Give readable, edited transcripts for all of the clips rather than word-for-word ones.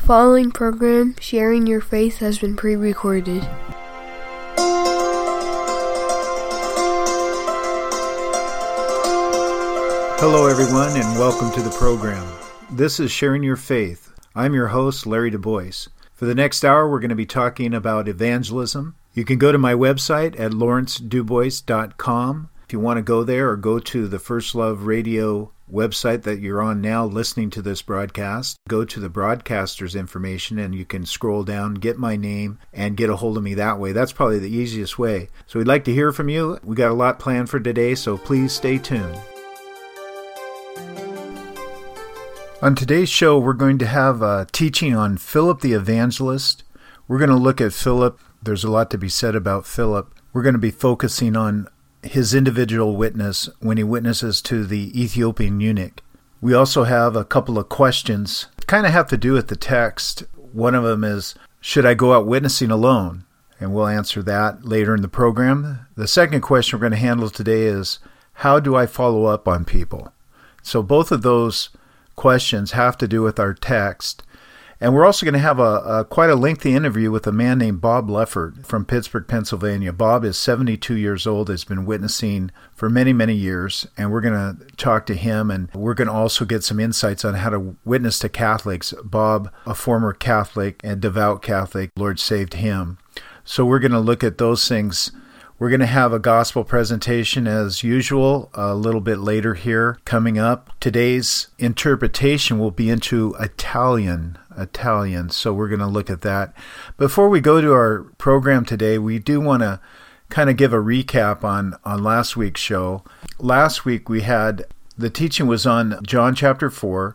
following program, Sharing Your Faith, has been pre-recorded. Hello everyone and welcome to the program. This is Sharing Your Faith. I'm your host, Larry DuBois. For the next hour, we're going to be talking about evangelism. You can go to my website at lawrencedubois.com. If you want to go there, or go to the First Love Radio website that you're on now listening to this broadcast, go to the broadcaster's information and you can scroll down, get my name, and get a hold of me that way. That's probably the easiest way. So we'd like to hear from you. We got a lot planned for today, so please stay tuned. On today's show, we're going to have a teaching on Philip the Evangelist. We're going to look at Philip. There's a lot to be said about Philip. We're going to be focusing on his individual witness when he witnesses to the Ethiopian eunuch. We also have a couple of questions that kind of have to do with the text. One of them is, should I go out witnessing alone? And we'll answer that later in the program. The second question we're going to handle today is, how do I follow up on people? So both of those questions have to do with our text. And we're also going to have quite a lengthy interview with a man named Bob Leffert from Pittsburgh, Pennsylvania. Bob is 72 years old, has been witnessing for many, many years, and we're going to talk to him, and we're going to also get some insights on how to witness to Catholics. Bob, a former Catholic and devout Catholic, Lord saved him. So we're going to look at those things. We're going to have a gospel presentation as usual a little bit later here coming up. Today's interpretation will be into Italian. So we're going to look at that. Before we go to our program today, we do want to kind of give a recap on last week's show. Last week we had, the teaching was on John chapter 4,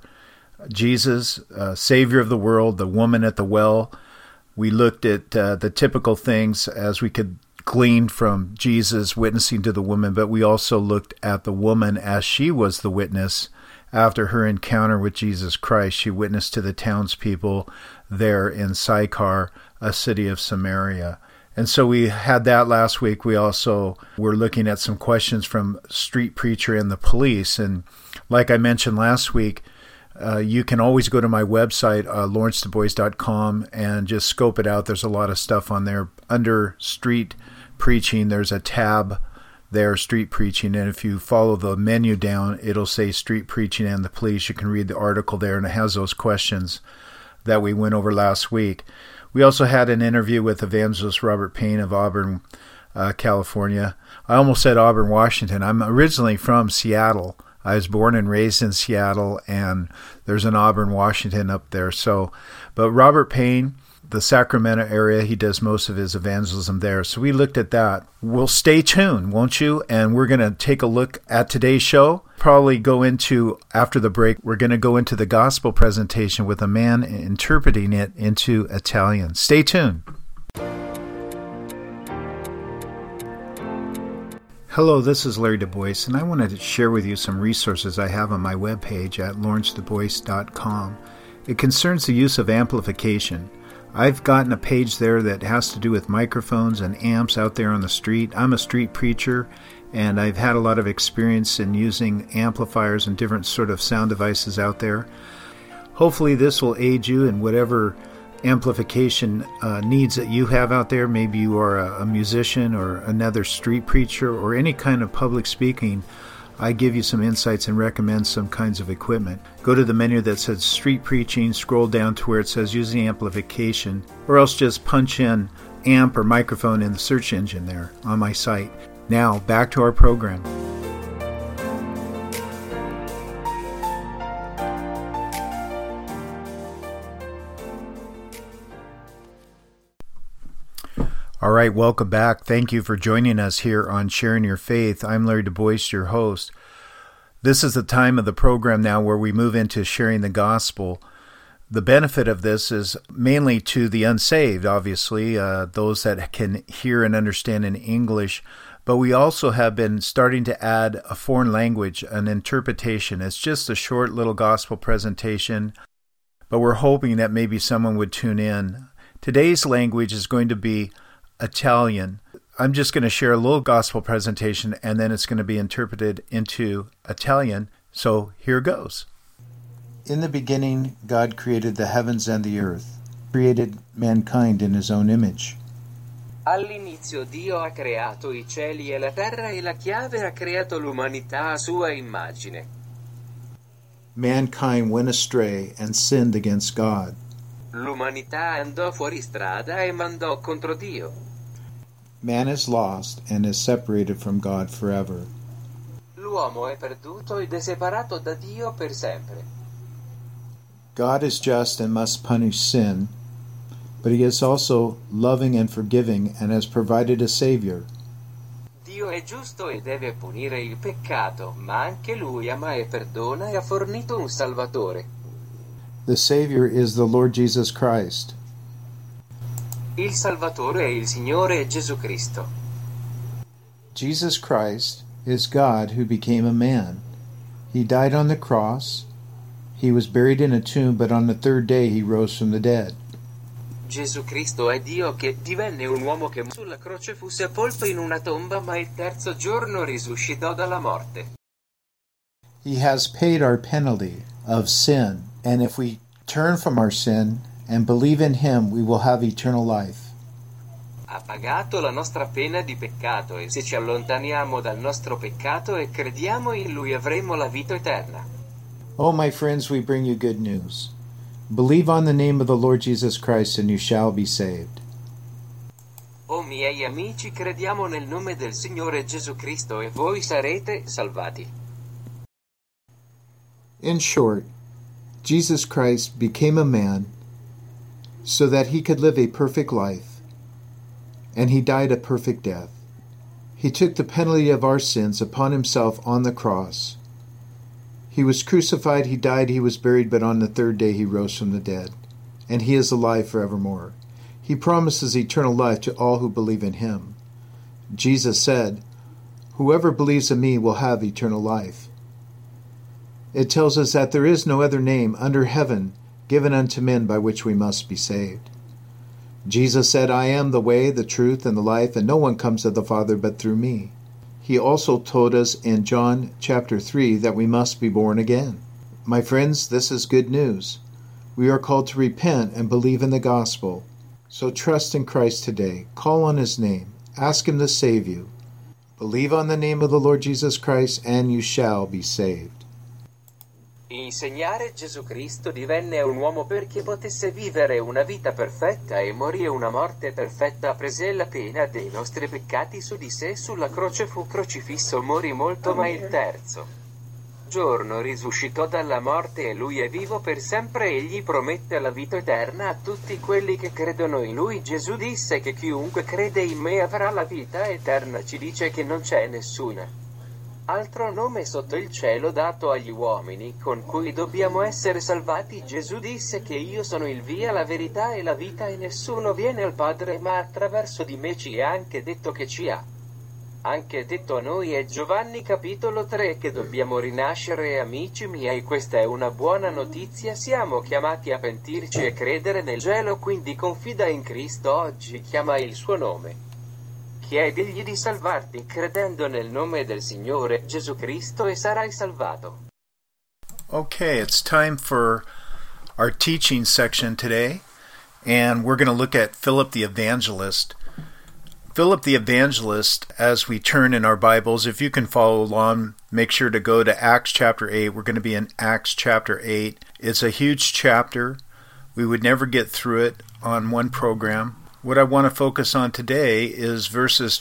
Jesus, Savior of the world, the woman at the well. We looked at the typical things as we could glean from Jesus witnessing to the woman, but we also looked at the woman as she was the witness. After her encounter with Jesus Christ, she witnessed to the townspeople there in Sychar, a city of Samaria. And so we had that last week. We also were looking at some questions from Street Preacher and the police. And like I mentioned last week, you can always go to my website, lawrencedubois.com, and just scope it out. There's a lot of stuff on there. Under Street Preaching, there's a tab there, Street Preaching, and if you follow the menu down, it'll say Street Preaching and the Police. You can read the article there, and it has those questions that we went over last week. We also had an interview with evangelist Robert Payne of Auburn, California. I almost said Auburn, Washington. I'm originally from Seattle. I was born and raised in Seattle, and there's an Auburn, Washington up there. But Robert Payne, the Sacramento area, he does most of his evangelism there. So we looked at that. Well, stay tuned, won't you? And we're going to take a look at today's show. Probably go into, after the break, we're going to go into the gospel presentation with a man interpreting it into Italian. Stay tuned. Hello, this is Larry DuBois, and I wanted to share with you some resources I have on my webpage at lawrencedubois.com. It concerns the use of amplification. I've gotten a page there that has to do with microphones and amps out there on the street. I'm a street preacher, and I've had a lot of experience in using amplifiers and different sort of sound devices out there. Hopefully this will aid you in whatever amplification needs that you have out there. Maybe you are a musician or another street preacher or any kind of public speaking. I give you some insights and recommend some kinds of equipment. Go to the menu that says Street Preaching, scroll down to where it says Using Amplification, or else just punch in amp or microphone in the search engine there on my site. Now, back to our program. All right, welcome back. Thank you for joining us here on Sharing Your Faith. I'm Larry DuBois, your host. This is the time of the program now where we move into sharing the gospel. The benefit of this is mainly to the unsaved, obviously, those that can hear and understand in English, but we also have been starting to add a foreign language, an interpretation. It's just a short little gospel presentation, but we're hoping that maybe someone would tune in. Today's language is going to be Italian. I'm just going to share a little gospel presentation, and then it's going to be interpreted into Italian. So here goes. In the beginning, God created the heavens and the earth, created mankind in his own image. All'inizio Dio ha creato i cieli e la terra e la chiave ha creato l'umanità a sua immagine. Mankind went astray and sinned against God. L'umanità andò fuori strada e mandò contro Dio. Man is lost and is separated from God forever. L'uomo è perduto ed è separato da Dio per sempre. God is just and must punish sin, but he is also loving and forgiving and has provided a Savior. Dio è giusto e deve punire il peccato, ma anche Lui ama e perdona e ha fornito un Salvatore. The Savior is the Lord Jesus Christ. Il Salvatore è il Signore Gesù Cristo. Jesus Christ is God who became a man. He died on the cross. He was buried in a tomb, but on the third day he rose from the dead. Gesù Cristo è Dio che divenne un uomo che sulla croce fu sepolto in una tomba, ma il terzo giorno risuscitò dalla morte. He has paid our penalty of sin, and if we turn from our sin and believe in him, we will have eternal life. Ha pagato la nostra pena di peccato e se ci allontaniamo dal nostro peccato e crediamo in Lui avremo la vita eterna. Oh, my friends, we bring you good news. Believe on the name of the Lord Jesus Christ and you shall be saved. Oh miei amici, crediamo nel nome del Signore Gesù Cristo e voi sarete salvati. In short, Jesus Christ became a man so that he could live a perfect life, and he died a perfect death. He took the penalty of our sins upon himself on the cross. He was crucified, he died, he was buried, but on the third day he rose from the dead, and he is alive forevermore. He promises eternal life to all who believe in him. Jesus said, "Whoever believes in me will have eternal life." It tells us that there is no other name under heaven given unto men by which we must be saved. Jesus said, "I am the way, the truth, and the life, and no one comes to the Father but through me." He also told us in John chapter 3 that we must be born again. My friends, this is good news. We are called to repent and believe in the gospel. So trust in Christ today. Call on his name. Ask him to save you. Believe on the name of the Lord Jesus Christ and you shall be saved. Insegnare Gesù Cristo divenne un uomo perché potesse vivere una vita perfetta e morì una morte perfetta, prese la pena dei nostri peccati su di sé, sulla croce fu crocifisso, morì molto, ma il terzo giorno risuscitò dalla morte e lui è vivo per sempre. Egli promette la vita eterna a tutti quelli che credono in lui. Gesù disse che chiunque crede in me avrà la vita eterna. Ci dice che non c'è nessuno altro nome sotto il cielo dato agli uomini con cui dobbiamo essere salvati. Gesù disse che io sono il via, la verità e la vita e nessuno viene al Padre ma attraverso di me. Ci ha anche detto che ci ha anche detto a noi. È Giovanni capitolo 3 che dobbiamo rinascere. Amici miei, questa è una buona notizia. Siamo chiamati a pentirci e credere nel Vangelo, quindi confida in Cristo oggi, chiama il suo nome. Chiedigli di salvarti credendo nel nome del Signore Gesù Cristo e sarai salvato. Okay, it's time for our teaching section today, and we're going to look at Philip the Evangelist. Philip the Evangelist, as we turn in our Bibles, if you can follow along, make sure to go to Acts chapter 8. We're going to be in Acts chapter 8. It's a huge chapter. We would never get through it on one program. What I want to focus on today is verses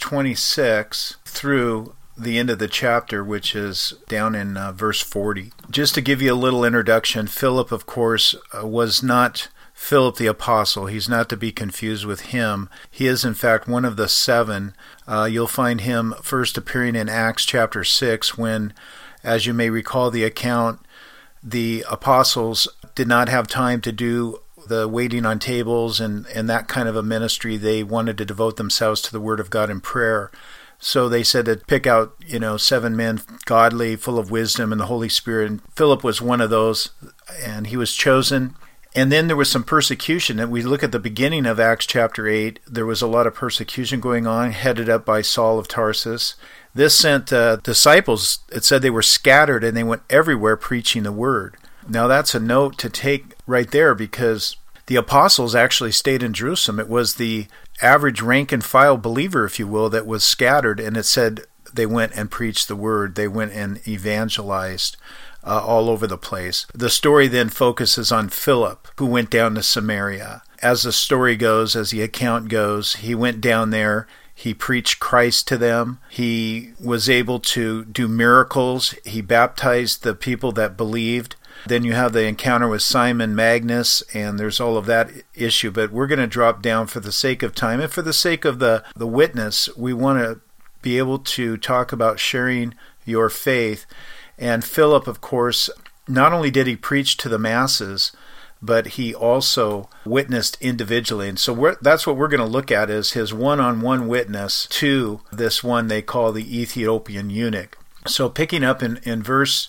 26 through the end of the chapter, which is down in verse 40. Just to give you a little introduction, Philip, of course, was not Philip the Apostle. He's not to be confused with him. He is, in fact, one of the seven. You'll find him first appearing in Acts chapter 6 when, as you may recall the account, the apostles did not have time to do the waiting on tables and that kind of a ministry. They wanted to devote themselves to the Word of God and prayer. So they said to pick out, 7 men, godly, full of wisdom and the Holy Spirit. And Philip was one of those, and he was chosen. And then there was some persecution. And we look at the beginning of Acts chapter 8. There was a lot of persecution going on, headed up by Saul of Tarsus. This sent disciples, it said they were scattered and they went everywhere preaching the Word. Now that's a note to take right there, because the apostles actually stayed in Jerusalem. It was the average rank and file believer, if you will, that was scattered, and it said they went and preached the word. They went and evangelized all over the place. The story then focuses on Philip, who went down to Samaria. As the story goes, as the account goes, he went down there. He preached Christ to them. He was able to do miracles. He baptized the people that believed. Then you have the encounter with Simon Magus, and there's all of that issue. But we're going to drop down for the sake of time and for the sake of the witness. We want to be able to talk about sharing your faith. And Philip, of course, not only did he preach to the masses, but he also witnessed individually. And so that's what we're going to look at, is his one-on-one witness to this one they call the Ethiopian eunuch. So picking up in verse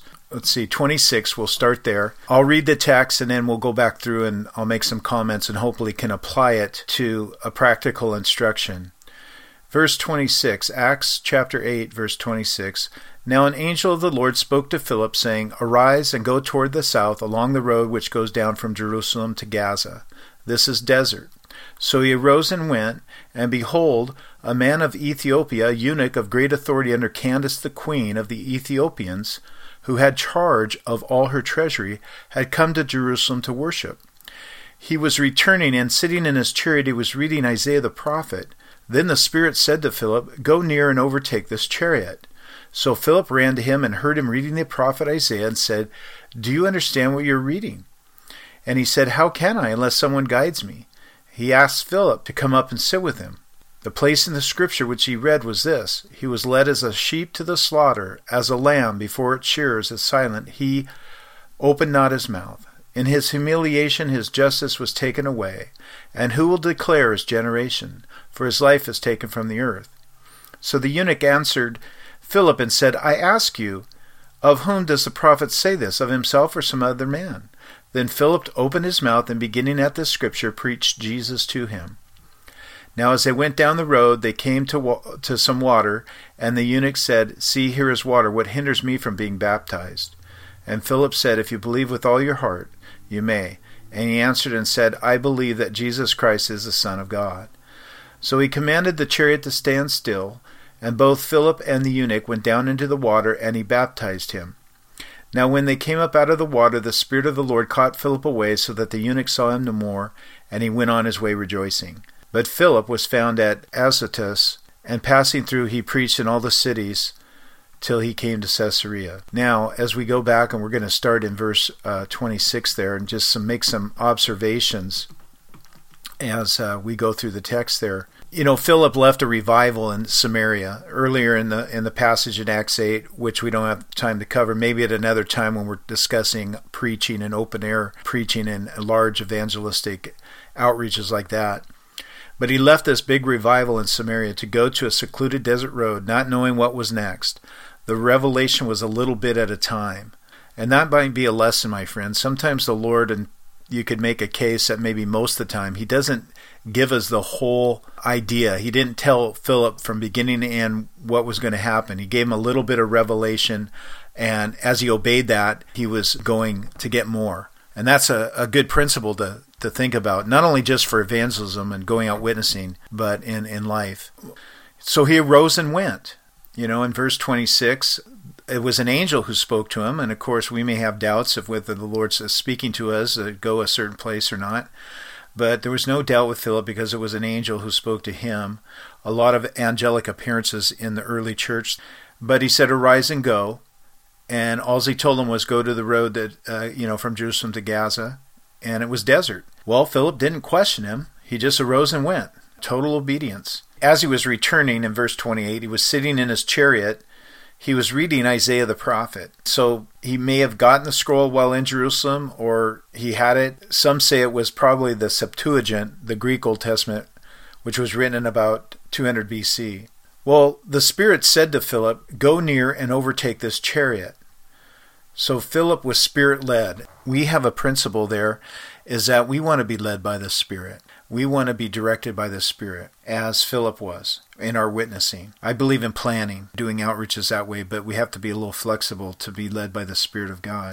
26, we'll start there. I'll read the text and then we'll go back through and I'll make some comments and hopefully can apply it to a practical instruction. Verse 26, Acts chapter 8, verse 26. Now an angel of the Lord spoke to Philip, saying, Arise and go toward the south along the road which goes down from Jerusalem to Gaza. This is desert. So he arose and went, and behold, a man of Ethiopia, a eunuch of great authority under Candace the queen of the Ethiopians, who had charge of all her treasury, had come to Jerusalem to worship. He was returning, and sitting in his chariot he was reading Isaiah the prophet. Then the Spirit said to Philip, Go near and overtake this chariot. So Philip ran to him and heard him reading the prophet Isaiah and said, Do you understand what you're reading? And he said, How can I, unless someone guides me? He asked Philip to come up and sit with him. The place in the scripture which he read was this: He was led as a sheep to the slaughter, as a lamb before its shearers is silent. He opened not his mouth. In his humiliation his justice was taken away. And who will declare his generation? For his life is taken from the earth. So the eunuch answered Philip and said, I ask you, of whom does the prophet say this, of himself or some other man? Then Philip opened his mouth and, beginning at this scripture, preached Jesus to him. Now as they went down the road, they came to some water, and the eunuch said, See, here is water. What hinders me from being baptized? And Philip said, If you believe with all your heart, you may. And he answered and said, I believe that Jesus Christ is the Son of God. So he commanded the chariot to stand still, and both Philip and the eunuch went down into the water, and he baptized him. Now when they came up out of the water, the Spirit of the Lord caught Philip away, so that the eunuch saw him no more, and he went on his way rejoicing. But Philip was found at Azotus, and passing through he preached in all the cities till he came to Caesarea. Now, as we go back, and we're going to start in verse 26 there, and just make some observations as we go through the text there. You know, Philip left a revival in Samaria earlier in the passage in Acts 8, which we don't have time to cover. Maybe at another time when we're discussing preaching and open air preaching and large evangelistic outreaches like that. But he left this big revival in Samaria to go to a secluded desert road, not knowing what was next. The revelation was a little bit at a time. And that might be a lesson, my friends. Sometimes the Lord, and you could make a case that maybe most of the time, he doesn't give us the whole idea. He didn't tell Philip from beginning to end what was going to happen. He gave him a little bit of revelation, and as he obeyed that, he was going to get more. And that's a good principle to think about, not only just for evangelism and going out witnessing, but in life. So he arose and went. You know, in verse 26, it was an angel who spoke to him, and of course we may have doubts of whether the Lord's speaking to us to go a certain place or not. But there was no doubt with Philip because it was an angel who spoke to him. A lot of angelic appearances in the early church. But he said, Arise and go. And all he told him was go to the road that, from Jerusalem to Gaza. And it was desert. Well, Philip didn't question him. He just arose and went. Total obedience. As he was returning in verse 28, he was sitting in his chariot. He was reading Isaiah the prophet. So he may have gotten the scroll while in Jerusalem, or he had it. Some say it was probably the Septuagint, the Greek Old Testament, which was written in about 200 BC. Well, the Spirit said to Philip, Go near and overtake this chariot. So Philip was Spirit-led. We have a principle there, is that we want to be led by the Spirit. We want to be directed by the Spirit, as Philip was in our witnessing. I believe in planning, doing outreaches that way, but we have to be a little flexible to be led by the Spirit of God.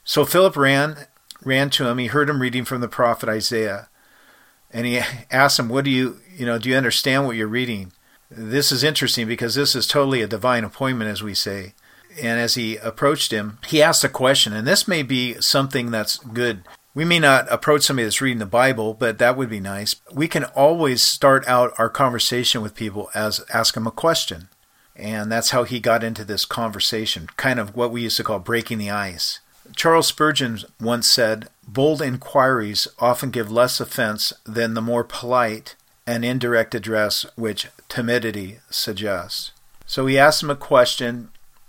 So Philip ran to him. He heard him reading from the prophet Isaiah. And he asked him, do you understand what you're reading? This is interesting because this is totally a divine appointment, as we say. And as he approached him, he asked a question. And this may be something that's good. We may not approach somebody that's reading the Bible, but that would be nice. We can always start out our conversation with people as ask them a question. And that's how he got into this conversation, kind of what we used to call breaking the ice. Charles Spurgeon once said, "Bold inquiries often give less offense than the more polite and indirect address which timidity suggests." So he asked him a question,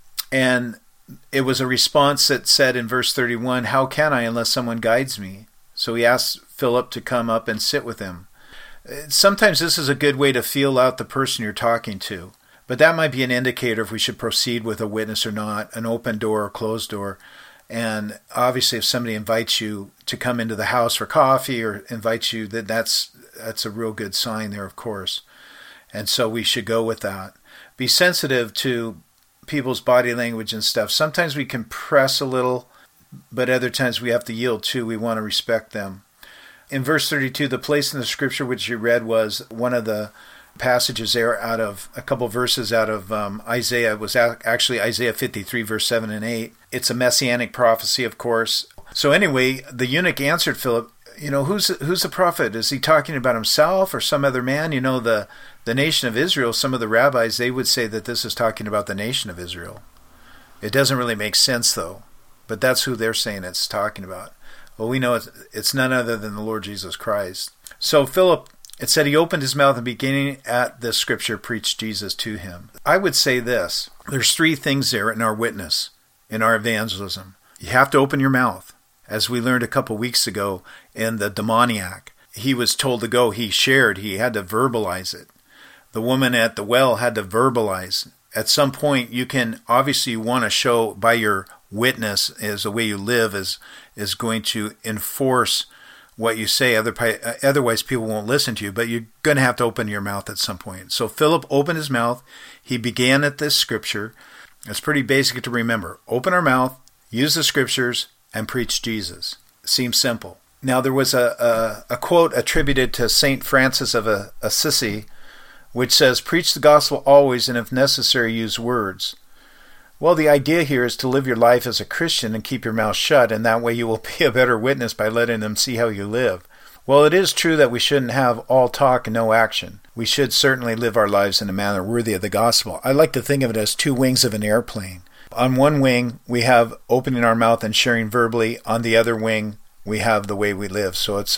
and it was a response that said in verse 31, "How can I unless someone guides me?" So he asked Philip to come up and sit with him. Sometimes this is a good way to feel out the person you're talking to, but that might be an indicator if we should proceed with a witness or not, an open door or closed door. And obviously if somebody invites you to come into the house for coffee or invites you, that's a real good sign there, of course. And so we should go with that. Be sensitive to people's body language and stuff. Sometimes we can press a little, but other times we have to yield too. We want to respect them. In verse 32, the place in the scripture which you read was one of the passages there out of a couple verses out of Isaiah. It was actually Isaiah 53, verse 7 and 8. It's a messianic prophecy, of course. So anyway, the eunuch answered Philip, who's the prophet? Is he talking about himself or some other man? The nation of Israel, some of the rabbis, they would say that this is talking about the nation of Israel. It doesn't really make sense, though. But that's who they're saying it's talking about. Well, we know it's none other than the Lord Jesus Christ. So Philip, it said he opened his mouth and beginning at this scripture preached Jesus to him. I would say this. There's three things there in our witness, in our evangelism. You have to open your mouth. As we learned a couple weeks ago in the demoniac, he was told to go. He shared. He had to verbalize it. The woman at the well had to verbalize. At some point, you can obviously want to show by your witness as the way you live is going to enforce what you say. Otherwise, people won't listen to you, but you're going to have to open your mouth at some point. So Philip opened his mouth. He began at this scripture. It's pretty basic to remember. Open our mouth, use the scriptures, and preach Jesus. Seems simple. Now, there was a quote attributed to St. Francis of Assisi, which says, "Preach the gospel always, and if necessary, use words." Well, the idea here is to live your life as a Christian and keep your mouth shut, and that way you will be a better witness by letting them see how you live. Well, it is true that we shouldn't have all talk and no action. We should certainly live our lives in a manner worthy of the gospel. I like to think of it as two wings of an airplane. On one wing, we have opening our mouth and sharing verbally. On the other wing, we have the way we live. So it's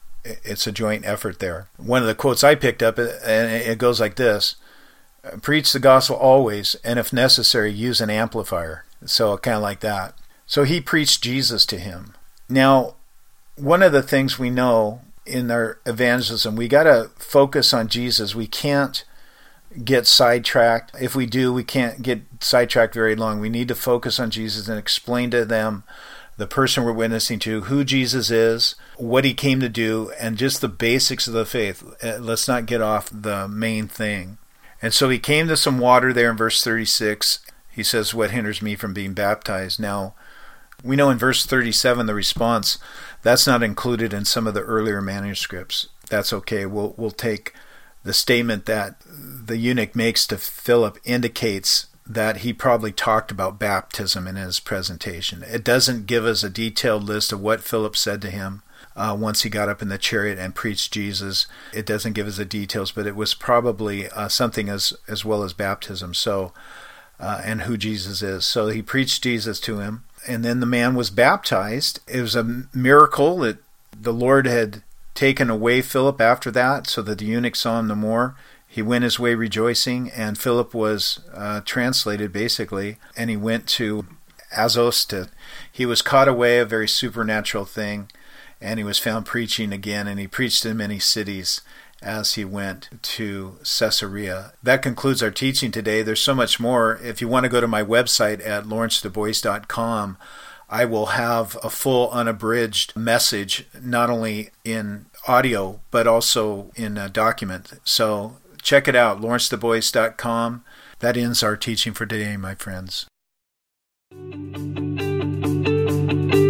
a joint effort there. One of the quotes I picked up, and it goes like this: "Preach the gospel always, and if necessary, use an amplifier." So kind of like that. So he preached Jesus to him. Now, one of the things we know in our evangelism, we got to focus on Jesus. We can't get sidetracked. If we do, we can't get sidetracked very long. We need to focus on Jesus and explain to them, the person we're witnessing to, who Jesus is, what he came to do, and just the basics of the faith. Let's not get off the main thing. And so he came to some water there in verse 36. He says, "What hinders me from being baptized?" Now, we know in verse 37 the response, that's not included in some of the earlier manuscripts. That's okay. We'll take the statement that the eunuch makes to Philip indicates that he probably talked about baptism in his presentation. It doesn't give us a detailed list of what Philip said to him once he got up in the chariot and preached Jesus. It doesn't give us the details, but it was probably something as well as baptism. So, and who Jesus is. So he preached Jesus to him, and then the man was baptized. It was a miracle that the Lord had taken away Philip after that, so that the eunuch saw him no more. He went his way rejoicing, and Philip was translated basically, and he went to Azotus. He was caught away, a very supernatural thing, and he was found preaching again, and he preached in many cities as he went to Caesarea. That concludes our teaching today. There's so much more. If you want to go to my website at lawrencedebois.com, I will have a full unabridged message, not only in audio, but also in a document. So check it out, lawrencedebois.com. That ends our teaching for today, my friends.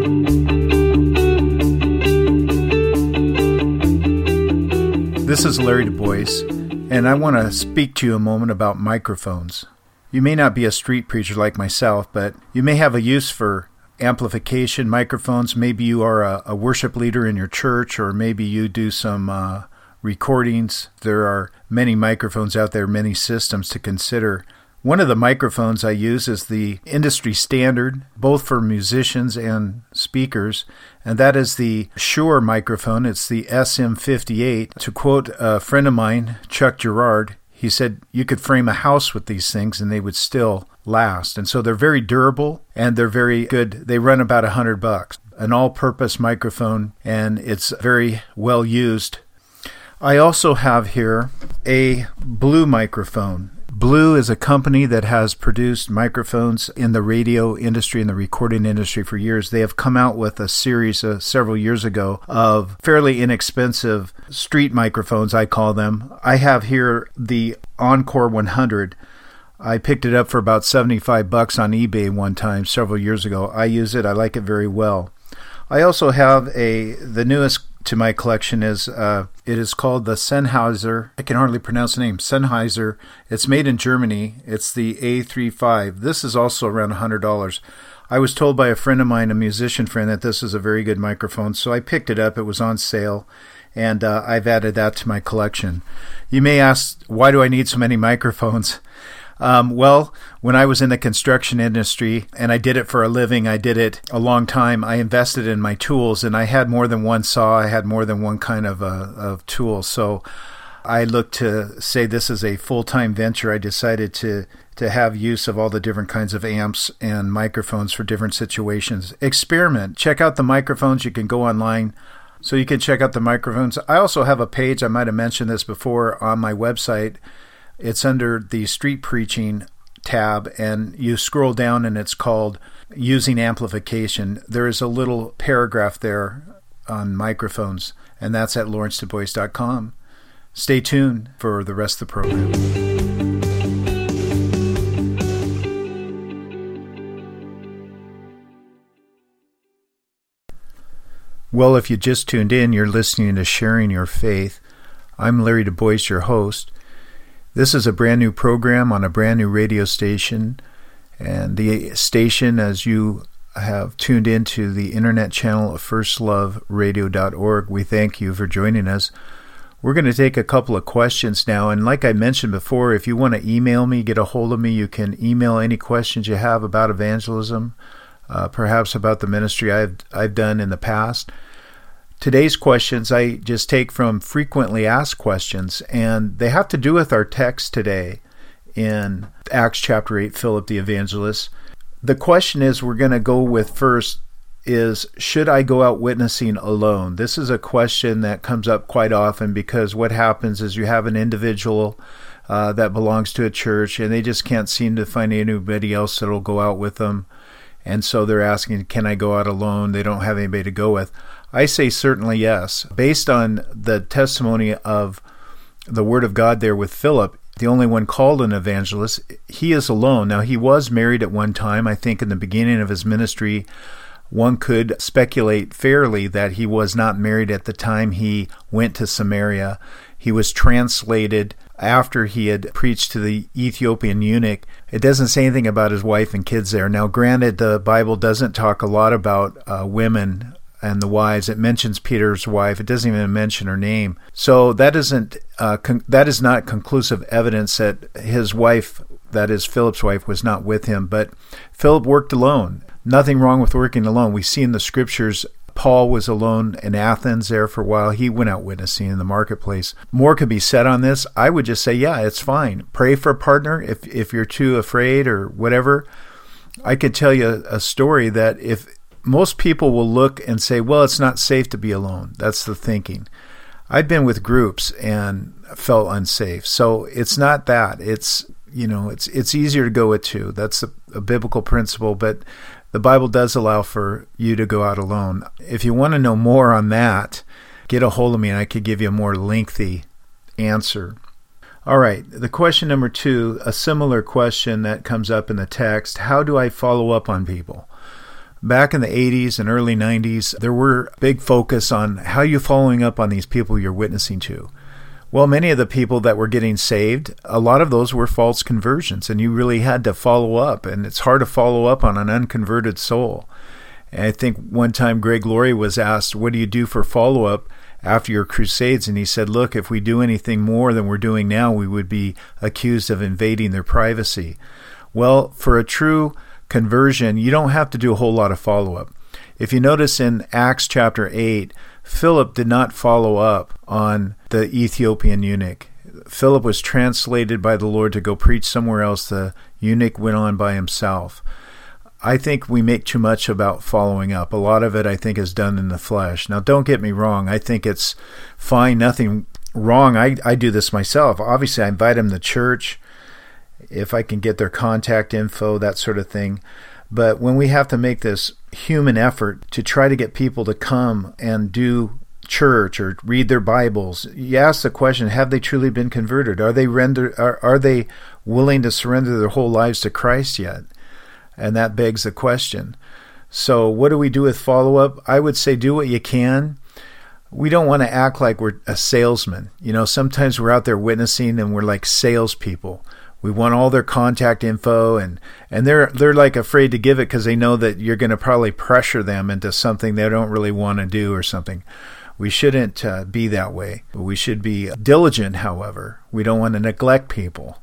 This is Larry Du Bois, and I want to speak to you a moment about microphones. You may not be a street preacher like myself, but you may have a use for amplification microphones. Maybe you are a worship leader in your church, or maybe you do some recordings. There are many microphones out there, many systems to consider. One of the microphones I use is the industry standard, both for musicians and speakers, and that is the Shure microphone. It's the SM58. To quote a friend of mine, Chuck Girard, he said you could frame a house with these things and they would still last. And so they're very durable and they're very good. They run about $100. An all-purpose microphone, and it's very well used. I also have here a Blue microphone. Blue is a company that has produced microphones in the radio industry and the recording industry for years. They have come out with a series several years ago of fairly inexpensive street microphones, I call them. I have here the Encore 100. I picked it up for about $75 on eBay one time several years ago. I use it. I like it very well. I also have the newest to my collection is it is called the Sennheiser. I can hardly pronounce the name. Sennheiser. It's made in Germany. It's the A35. This is also around $100. I was told by a friend of mine, a musician friend, that this is a very good microphone, so I picked it up. It was on sale, and I've added that to my collection. You may ask, why do I need so many microphones? Well, when I was in the construction industry and I did it for a living, I did it a long time, I invested in my tools, and I had more than one saw, I had more than one kind of tool. So I looked to say this is a full-time venture. I decided to have use of all the different kinds of amps and microphones for different situations. Experiment. Check out the microphones. You can go online, so you can check out the microphones. I also have a page, I might have mentioned this before, on my website. It's under the Street Preaching tab, and you scroll down and it's called Using Amplification. There is a little paragraph there on microphones, and that's at lawrencedubois.com. Stay tuned for the rest of the program. Well, if you just tuned in, you're listening to Sharing Your Faith. I'm Larry Du Bois, your host. This is a brand new program on a brand new radio station, and the station, as you have tuned into the internet channel of firstloveradio.org, we thank you for joining us. We're going to take a couple of questions now, and like I mentioned before, if you want to email me, get a hold of me, you can email any questions you have about evangelism, perhaps about the ministry I've done in the past. Today's questions I just take from frequently asked questions, and they have to do with our text today in Acts chapter 8, Philip the Evangelist. The question is we're going to go with first is, should I go out witnessing alone? This is a question that comes up quite often, because what happens is you have an individual that belongs to a church, and they just can't seem to find anybody else that will go out with them. And so they're asking, can I go out alone? They don't have anybody to go with. I say certainly yes. Based on the testimony of the Word of God there with Philip, the only one called an evangelist, he is alone. Now, he was married at one time. I think in the beginning of his ministry, one could speculate fairly that he was not married at the time he went to Samaria. He was translated after he had preached to the Ethiopian eunuch. It doesn't say anything about his wife and kids there. Now, granted, the Bible doesn't talk a lot about women and the wives. It mentions Peter's wife. It doesn't even mention her name. So that is not conclusive evidence that his wife, that is Philip's wife, was not with him. But Philip worked alone. Nothing wrong with working alone. We see in the scriptures Paul was alone in Athens there for a while. He went out witnessing in the marketplace. More could be said on this. I would just say, yeah, it's fine. Pray for a partner if you're too afraid or whatever. I could tell you a story that if most people will look and say, well, it's not safe to be alone. That's the thinking. I've been with groups and felt unsafe. So it's not that. It's easier to go with two. That's a biblical principle, but the Bible does allow for you to go out alone. If you want to know more on that, get a hold of me and I could give you a more lengthy answer. All right, the question number 2, a similar question that comes up in the text: how do I follow up on people? Back in the 80s and early 90s, there were big focus on how you're following up on these people you're witnessing to. Well, many of the people that were getting saved, a lot of those were false conversions, and you really had to follow up, and it's hard to follow up on an unconverted soul. And I think one time Greg Laurie was asked, what do you do for follow-up after your crusades? And he said, look, if we do anything more than we're doing now, we would be accused of invading their privacy. Well, for a true conversion, you don't have to do a whole lot of follow-up. If you notice in Acts chapter 8, Philip did not follow up on the Ethiopian eunuch. Philip was translated by the Lord to go preach somewhere else. The eunuch went on by himself. I think we make too much about following up. A lot of it, I think, is done in the flesh. Now, don't get me wrong. I think it's fine, nothing wrong. I do this myself. Obviously, I invite them to church if I can get their contact info, that sort of thing. But when we have to make this human effort to try to get people to come and do church or read their Bibles, you ask the question, have they truly been converted? Are they willing to surrender their whole lives to Christ yet? And that begs the question. So what do we do with follow-up? I would say do what you can. We don't want to act like we're a salesman. You know, sometimes we're out there witnessing and we're like salespeople. We want all their contact info, and they're like afraid to give it because they know that you're going to probably pressure them into something they don't really want to do or something. We shouldn't be that way. We should be diligent, however. We don't want to neglect people.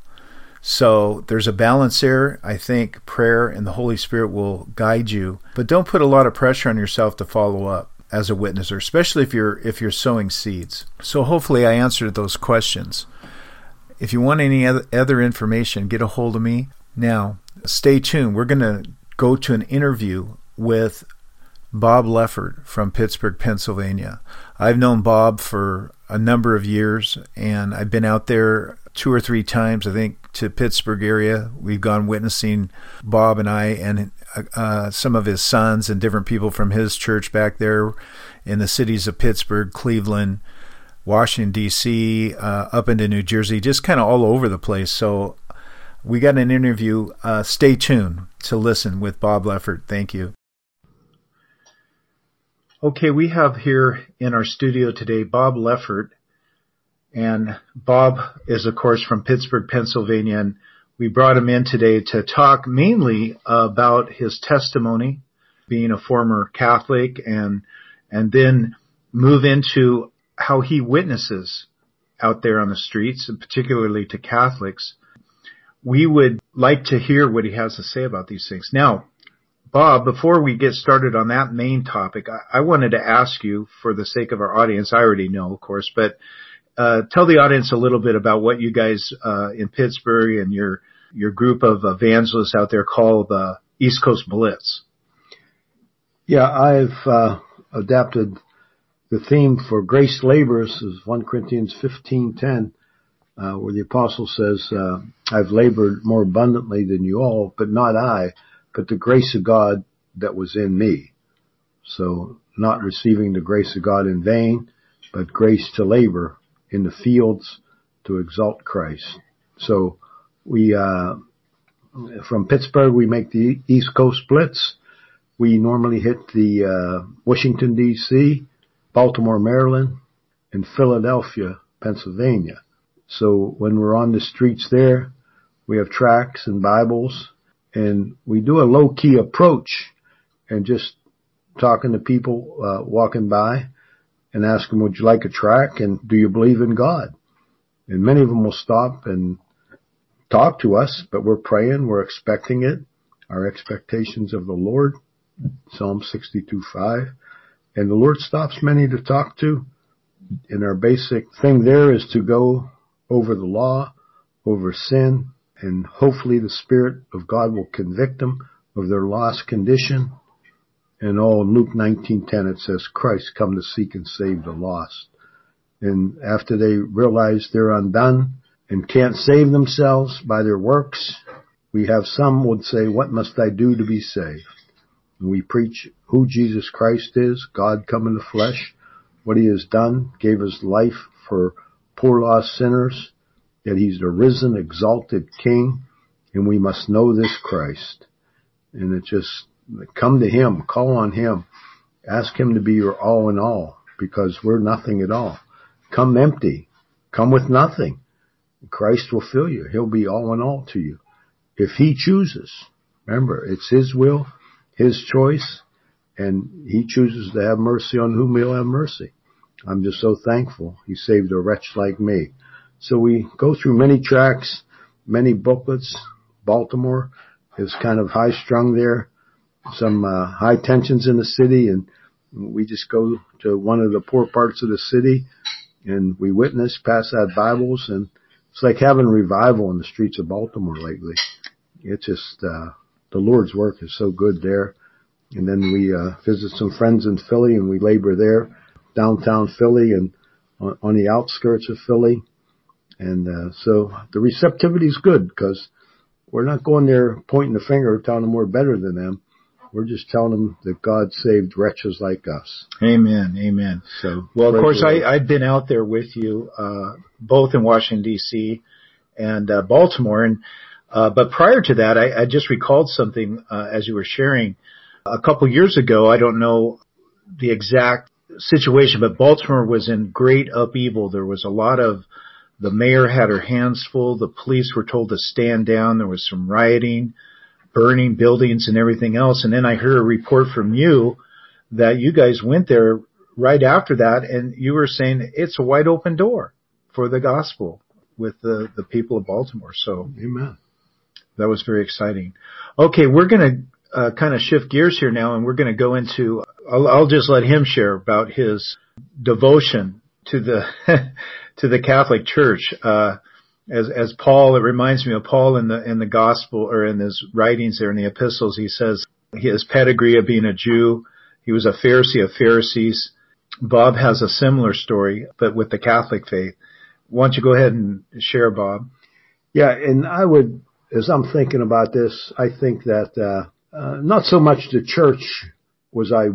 So there's a balance there. I think prayer and the Holy Spirit will guide you, but don't put a lot of pressure on yourself to follow up as a witnesser, especially if you're sowing seeds. So hopefully I answered those questions. If you want any other information, get a hold of me. Now, stay tuned. We're going to go to an interview with Bob Leffert from Pittsburgh, Pennsylvania. I've known Bob for a number of years, and I've been out there 2 or 3 times, I think, to Pittsburgh area. We've gone witnessing, Bob and I, and some of his sons and different people from his church back there in the cities of Pittsburgh, Cleveland, Washington, D.C., up into New Jersey, just kind of all over the place. So we got an interview. Stay tuned to listen with Bob Leffert. Thank you. Okay, we have here in our studio today Bob Leffert. And Bob is, of course, from Pittsburgh, Pennsylvania. And we brought him in today to talk mainly about his testimony, being a former Catholic, and then move into how he witnesses out there on the streets, and particularly to Catholics. We would like to hear what he has to say about these things. Now, Bob, before we get started on that main topic, I wanted to ask you, for the sake of our audience, I already know, of course, but tell the audience a little bit about what you guys in Pittsburgh and your group of evangelists out there call the East Coast Blitz. Yeah, I've adapted the theme for Grace Labors is 1 Corinthians 15:10, where the apostle says, I've labored more abundantly than you all, but not I, but the grace of God that was in me. So not receiving the grace of God in vain, but grace to labor in the fields to exalt Christ. So we, from Pittsburgh, we make the East Coast Blitz. We normally hit the Washington, D.C., Baltimore, Maryland, and Philadelphia, Pennsylvania. So when we're on the streets there, we have tracts and Bibles, and we do a low-key approach and just talking to people walking by and ask them, would you like a tract, and do you believe in God? And many of them will stop and talk to us, but we're praying, we're expecting it, our expectations of the Lord, Psalm 62:5. And the Lord stops many to talk to. And our basic thing there is to go over the law, over sin, and hopefully the Spirit of God will convict them of their lost condition. And in Luke 19:10 it says, Christ come to seek and save the lost. And after they realize they're undone and can't save themselves by their works, we have some would say, what must I do to be saved? And we preach who Jesus Christ is, God come in the flesh, what he has done, gave his life for poor lost sinners, that he's the risen, exalted King, and we must know this Christ. And it just, come to him, call on him, ask him to be your all in all, because we're nothing at all. Come empty, Come with nothing. Christ will fill you. He'll be all in all to you. If He chooses. Remember, it's His will, His choice, and He chooses to have mercy on whom He'll have mercy. I'm just so thankful He saved a wretch like me. So we go through many tracts, many booklets. Baltimore is kind of high-strung there. Some high tensions in the city, and we just go to one of the poor parts of the city, and we witness, pass out Bibles, and it's like having revival in the streets of Baltimore lately. It's just, the Lord's work is so good there. And then we visit some friends in Philly, and we labor there, downtown Philly and on the outskirts of Philly. And so the receptivity is good because we're not going there pointing the finger, telling them we're better than them. We're just telling them that God saved wretches like us. Amen. Amen. So, well, of course, I've been out there with you, both in Washington, D.C. and Baltimore. And but prior to that, I just recalled something as you were sharing. A couple years ago, I don't know the exact situation, but Baltimore was in great upheaval. There was a lot of, the mayor had her hands full. The police were told to stand down. There was some rioting, burning buildings and everything else. And then I heard a report from you that you guys went there right after that, and you were saying it's a wide open door for the gospel with the people of Baltimore. So, amen. That was very exciting. Okay, we're going to kind of shift gears here now, and we're going to go into, I'll just let him share about his devotion to the to the Catholic Church. As Paul, it reminds me of Paul in the gospel, or in his writings there in the epistles. He says his pedigree of being a Jew, he was a Pharisee of Pharisees. Bob has a similar story, but with the Catholic faith. Why don't you go ahead and share, Bob? Yeah, and I would, as I'm thinking about this, I think that not so much the church was I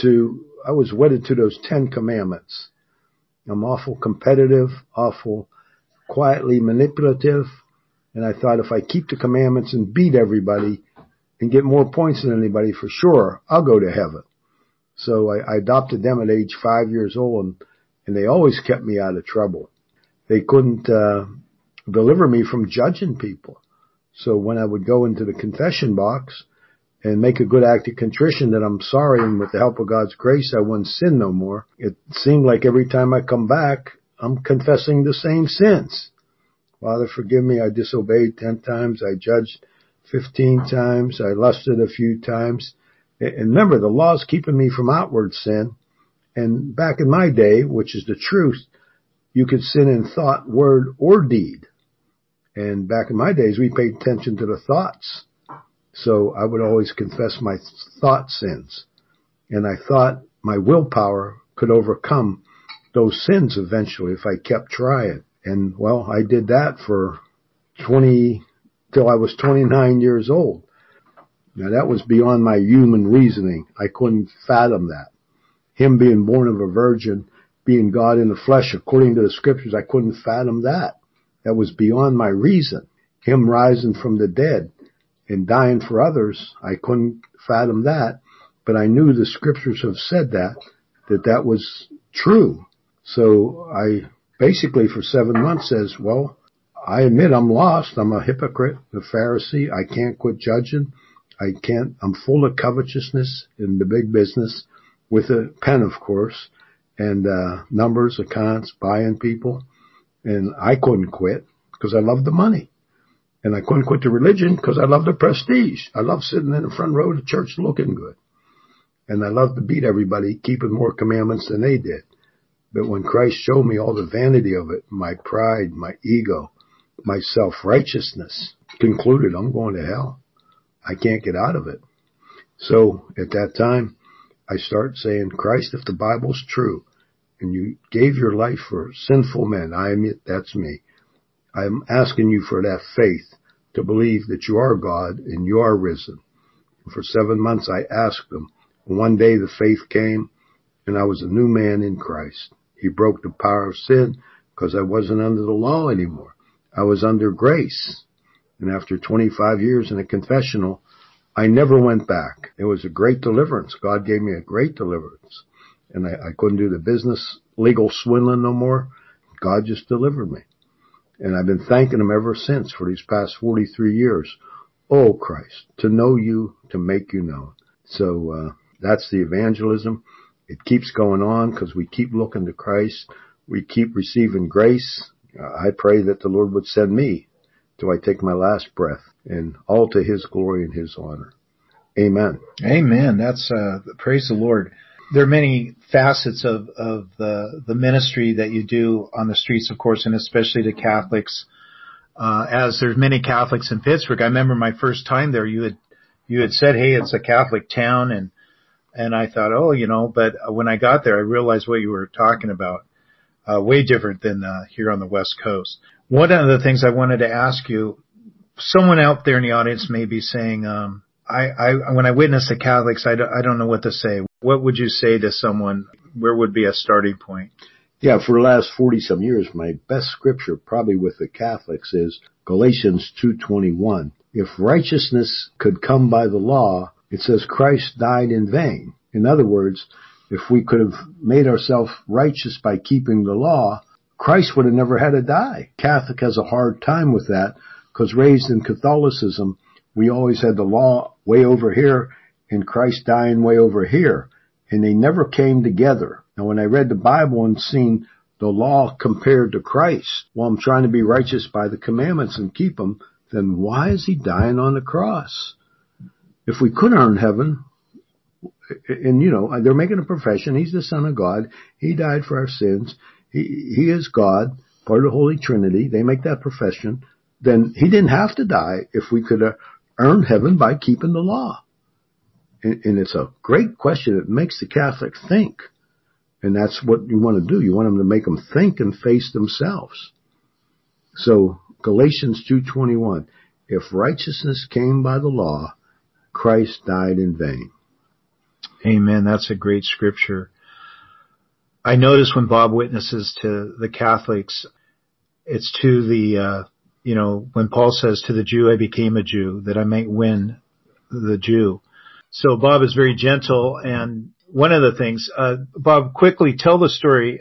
was wedded to those 10 commandments. I'm awful competitive, awful quietly manipulative, and I thought if I keep the commandments and beat everybody and get more points than anybody, for sure, I'll go to heaven. So I adopted them at age 5 years old, and they always kept me out of trouble. They couldn't deliver me from judging people. So when I would go into the confession box and make a good act of contrition that I'm sorry, and with the help of God's grace, I wouldn't sin no more, it seemed like every time I come back, I'm confessing the same sins. Father, forgive me, I disobeyed 10 times, I judged 15 times, I lusted a few times. And remember, the law's keeping me from outward sin. And back in my day, which is the truth, you could sin in thought, word, or deed. And back in my days, we paid attention to the thoughts. So I would always confess my thought sins. And I thought my willpower could overcome those sins eventually if I kept trying. And, well, I did that for till I was 29 years old. Now, that was beyond my human reasoning. I couldn't fathom that. Him being born of a virgin, being God in the flesh, according to the scriptures, I couldn't fathom that. That was beyond my reason. Him rising from the dead and dying for others, I couldn't fathom that. But I knew the scriptures have said that was true. So I basically for 7 months says, well, I admit I'm lost. I'm a hypocrite, a Pharisee. I can't quit judging. I'm full of covetousness in the big business with a pen, of course, and numbers, accounts, buying people. And I couldn't quit because I love the money. And I couldn't quit the religion because I love the prestige. I love sitting in the front row of the church looking good. And I love to beat everybody, keeping more commandments than they did. But when Christ showed me all the vanity of it, my pride, my ego, my self-righteousness, concluded I'm going to hell. I can't get out of it. So at that time, I start saying, Christ, if the Bible's true, and you gave your life for sinful men, I admit that's me. I'm asking you for that faith to believe that you are God and you are risen. For 7 months, I asked him. One day the faith came, and I was a new man in Christ. He broke the power of sin because I wasn't under the law anymore. I was under grace. And after 25 years in a confessional, I never went back. It was a great deliverance. God gave me a great deliverance. And I couldn't do the business, legal swindling no more. God just delivered me. And I've been thanking him ever since for these past 43 years. Oh, Christ, to know you, to make you known. So that's the evangelism. It keeps going on because we keep looking to Christ. We keep receiving grace. I pray that the Lord would send me till I take my last breath, and all to his glory and his honor. Amen. Amen. That's praise the Lord. There are many facets of the ministry that you do on the streets, of course, and especially to Catholics. As there's many Catholics in Pittsburgh, I remember my first time there, you had said, hey, it's a Catholic town, and I thought, but when I got there, I realized what you were talking about. Way different than here on the West Coast. One of the things I wanted to ask you, someone out there in the audience may be saying, when I witness the Catholics, I don't know what to say. What would you say to someone? Where would be a starting point? Yeah, for the last 40-some years, my best scripture probably with the Catholics is Galatians 2:21. If righteousness could come by the law, it says Christ died in vain. In other words, if we could have made ourselves righteous by keeping the law, Christ would have never had to die. Catholic has a hard time with that because raised in Catholicism, we always had the law way over here and Christ dying way over here. And they never came together. Now, when I read the Bible and seen the law compared to Christ, well, I'm trying to be righteous by the commandments and keep them, then why is he dying on the cross? If we could earn heaven, and they're making a profession, he's the Son of God, he died for our sins, he is God, part of the Holy Trinity, they make that profession, then he didn't have to die if we could earn heaven by keeping the law. And it's a great question. It makes the Catholic think. And that's what you want to do. You want them to make them think and face themselves. So Galatians 2:21, if righteousness came by the law, Christ died in vain. Amen. That's a great scripture. I notice when Bob witnesses to the Catholics, it's to the, when Paul says, to the Jew I became a Jew, that I might win the Jew. So Bob is very gentle, and one of the things, Bob, quickly tell the story.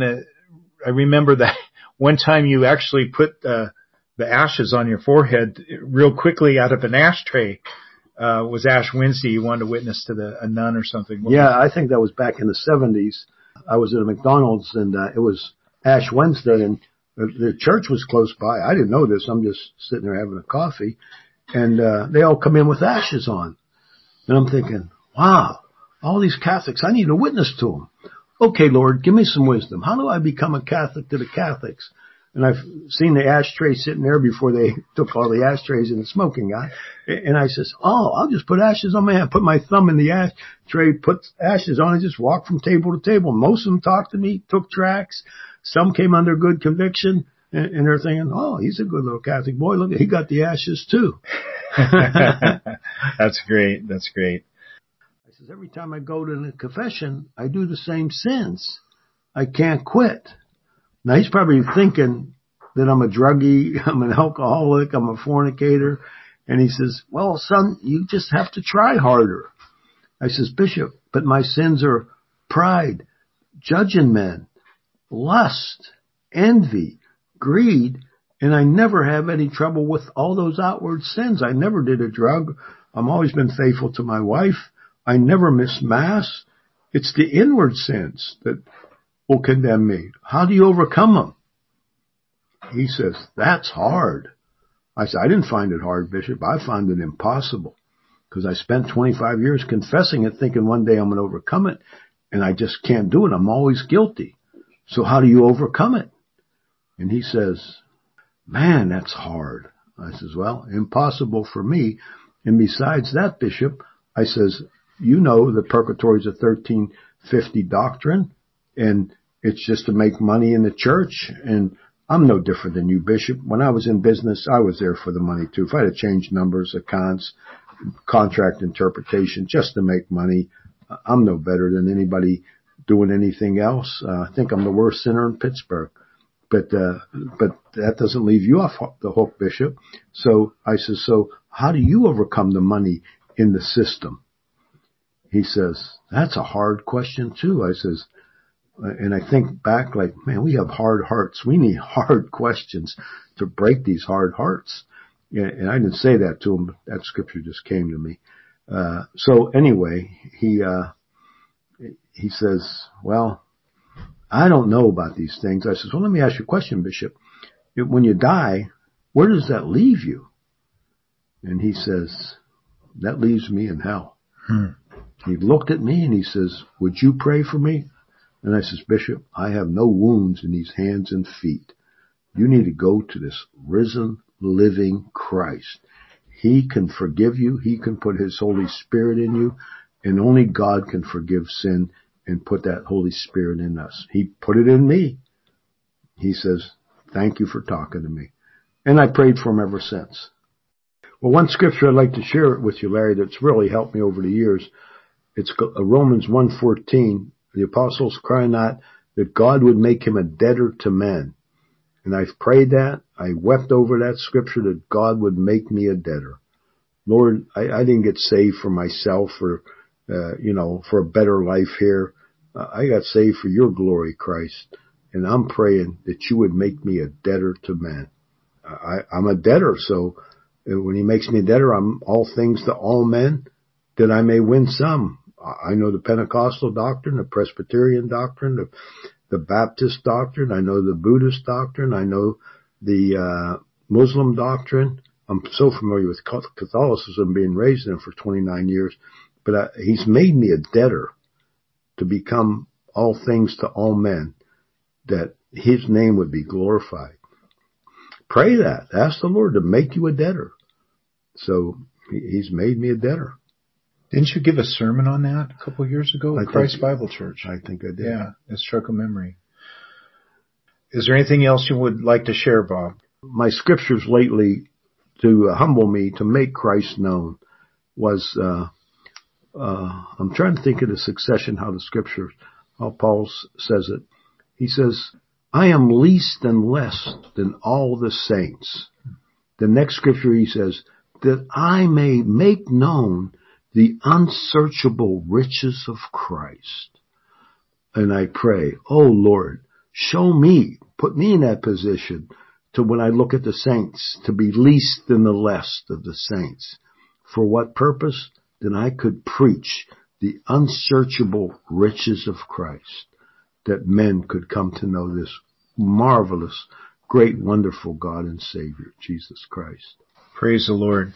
I remember that one time you actually put the ashes on your forehead real quickly out of an ashtray. Was Ash Wednesday. You wanted to witness to a nun or something. Yeah, I think that was back in the 70s. I was at a McDonald's, and it was Ash Wednesday, and the church was close by. I didn't know this. I'm just sitting there having a coffee, and they all come in with ashes on. And I'm thinking, wow, all these Catholics, I need to witness to them. Okay, Lord, give me some wisdom. How do I become a Catholic to the Catholics? And I've seen the ashtray sitting there before they took all the ashtrays in the smoking guy. And I says, I'll just put ashes on my hand, put my thumb in the ashtray, put ashes on, and just walk from table to table. Most of them talked to me, took tracts. Some came under good conviction, and they're thinking, he's a good little Catholic boy. Look, he got the ashes too. That's great. That's great. I says, every time I go to the confession, I do the same sins. I can't quit. Now, he's probably thinking that I'm a druggie, I'm an alcoholic, I'm a fornicator. And he says, well, son, you just have to try harder. I says, Bishop, but my sins are pride, judging men, lust, envy, greed, and I never have any trouble with all those outward sins. I never did a drug. I've always been faithful to my wife. I never miss Mass. It's the inward sins that will condemn me. How do you overcome them? He says, that's hard. I said, I didn't find it hard, Bishop. I found it impossible because I spent 25 years confessing it, thinking one day I'm going to overcome it, and I just can't do it. I'm always guilty. So how do you overcome it? And he says, man, that's hard. I says, well, impossible for me. And besides that, Bishop, I says, the purgatory is a 1350 doctrine, and it's just to make money in the church. And I'm no different than you, Bishop. When I was in business, I was there for the money too. If I had to change numbers, accounts, contract interpretation, just to make money, I'm no better than anybody doing anything else. I think I'm the worst sinner in Pittsburgh. But that doesn't leave you off the hook, Bishop. So I says, so how do you overcome the money in the system? He says, that's a hard question too. I says, And I think back like, man, we have hard hearts. We need hard questions to break these hard hearts. Yeah, and I didn't say that to him, but that scripture just came to me. So anyway, he says, well, I don't know about these things. I says, well, let me ask you a question, Bishop. When you die, where does that leave you? And he says, that leaves me in hell. He looked at me and he says, would you pray for me? And I says, Bishop, I have no wounds in these hands and feet. You need to go to this risen, living Christ. He can forgive you. He can put His Holy Spirit in you. And only God can forgive sin and put that Holy Spirit in us. He put it in me. He says, thank you for talking to me. And I prayed for him ever since. Well, one scripture I'd like to share with you, Larry, that's really helped me over the years. It's Romans 1:14. The apostles crying out that God would make him a debtor to men. And I've prayed that. I wept over that scripture that God would make me a debtor. Lord, I didn't get saved for myself or, for a better life here. I got saved for your glory, Christ. And I'm praying that you would make me a debtor to men. I'm a debtor, so when he makes me a debtor, I'm all things to all men, that I may win some. I know the Pentecostal doctrine, the Presbyterian doctrine, the Baptist doctrine. I know the Buddhist doctrine. I know the Muslim doctrine. I'm so familiar with Catholicism, being raised in it for 29 years. But he's made me a debtor to become all things to all men, that his name would be glorified. Pray that. Ask the Lord to make you a debtor. So he's made me a debtor. Didn't you give a sermon on that a couple of years ago at Christ Bible Church? I think I did. Yeah, it struck a memory. Is there anything else you would like to share, Bob? My scriptures lately to humble me, to make Christ known, was, I'm trying to think of the succession, how the scripture, how Paul says it. He says, I am least and less than all the saints. The next scripture he says, that I may make known the unsearchable riches of Christ. And I pray, oh Lord, show me, put me in that position to when I look at the saints, to be least than the less of the saints. For what purpose? Then I could preach the unsearchable riches of Christ, that men could come to know this marvelous, great, wonderful God and Savior, Jesus Christ. Praise the Lord.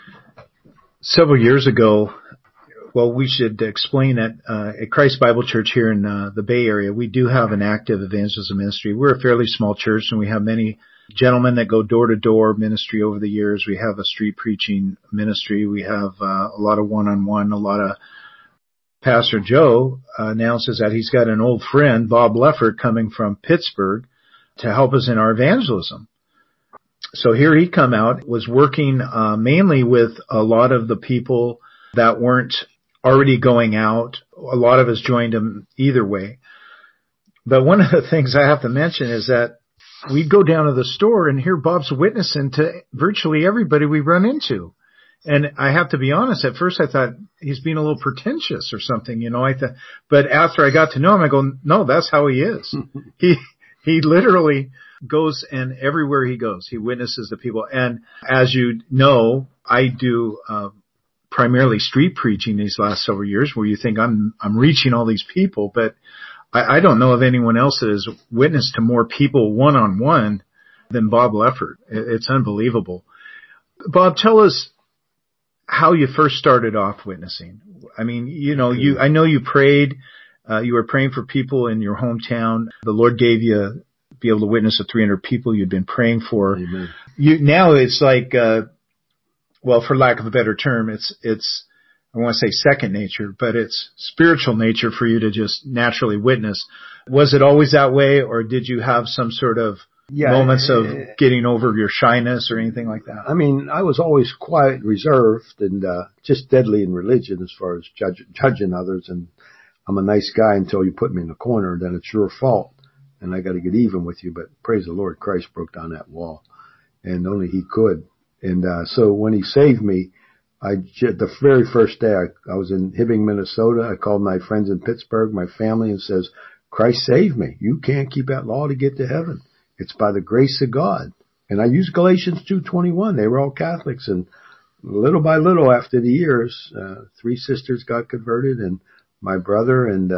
Several years ago, well, we should explain that at Christ Bible Church here in the Bay Area, we do have an active evangelism ministry. We're a fairly small church, and we have many gentlemen that go door-to-door ministry over the years. We have a street preaching ministry. We have a lot of one-on-one, a lot of Pastor Joe announces that he's got an old friend, Bob Leffert, coming from Pittsburgh to help us in our evangelism. So here he come out, was working mainly with a lot of the people that weren't already going out. A lot of us joined him either way. But one of the things I have to mention is that we'd go down to the store and hear Bob's witnessing to virtually everybody we run into. And I have to be honest, at first I thought he's being a little pretentious or something, but after I got to know him, I go, no, that's how he is. He literally goes, and everywhere he goes, he witnesses to people. And as you know, I do primarily street preaching these last several years, where you think I'm reaching all these people, but I don't know of anyone else that has witnessed to more people one-on-one than Bob Leffert. It's unbelievable. Bob, tell us how you first started off witnessing. I mean, I know you prayed. You were praying for people in your hometown. The Lord gave you be able to witness to 300 people you'd been praying for. Amen. Now it's like, for lack of a better term, it's I want to say second nature, but it's spiritual nature for you to just naturally witness. Was it always that way, or did you have some sort of moments of getting over your shyness or anything like that? I mean, I was always quiet, reserved, and just deadly in religion as far as judging others. And I'm a nice guy until you put me in the corner, then it's your fault, and I got to get even with you. But praise the Lord, Christ broke down that wall, and only He could. And so when He saved me, the very first day I was in Hibbing, Minnesota. I called my friends in Pittsburgh, my family, and says, Christ saved me. You can't keep that law to get to heaven. It's by the grace of God. And I used Galatians 2:21. They were all Catholics, and little by little after the years, 3 sisters got converted, and my brother, and